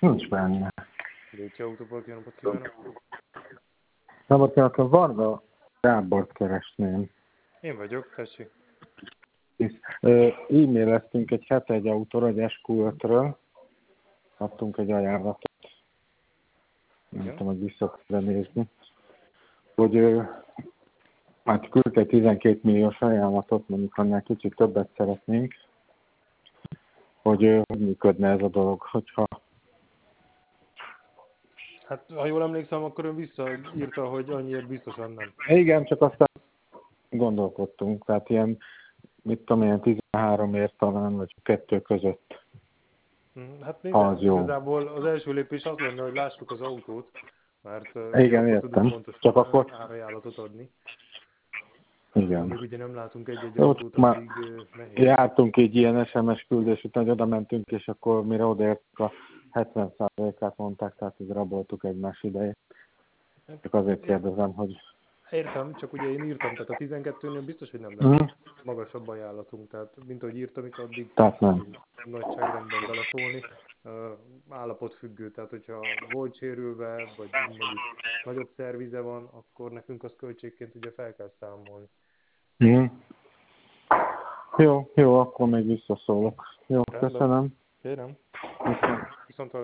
Nincs benne. Légy autópark, jó napot kívánok! Napot kívánok, a Varga Gábort keresném. Én vagyok, tessék. E-maileztünk egy hete egy autóra, egy SQ5-ről. Kaptunk egy ajánlatot. Nem tudom, hogy vissza kell nézni. Hogy hát küldte egy 12 milliós ajánlatot, mondjuk annál kicsit többet szeretnénk. Hogy működne ez a dolog, hogyha... Hát, ha jól emlékszem, akkor ön visszaírta, hogy annyiért biztosan nem. Igen, csak aztán gondolkodtunk. Tehát ilyen, mit tudom, ilyen 13-ért talán, vagy 2 között. Hát Az jó. igazából az első lépés az lenne, hogy lássuk az autót, mert igen, akkor értem. tudunk pontosan csak akkor... árajánlatot adni. Igen. Amíg ugye nem látunk egy Jó, autót, már addig nehéz. jártunk egy ilyen SMS küldés után, hogy oda mentünk, és akkor mire odaértük a 70%-át mondták, tehát így raboltuk egymás idejét. Csak azért kérdezem, hogy... Értem, csak ugye én írtam, tehát a 12-nél biztos, hogy nem lesz magasabb ajánlatunk, tehát mint ahogy írtam itt, addig Tehát nem. nagyságrendben beleszólni. Állapotfüggő, tehát hogyha volt sérülve, vagy mondjuk nagyobb szervize van, akkor nekünk az költségként ugye fel kell számolni. Jó, akkor még visszaszólok. Jó, Rendben. köszönöm. Kérem. Viszont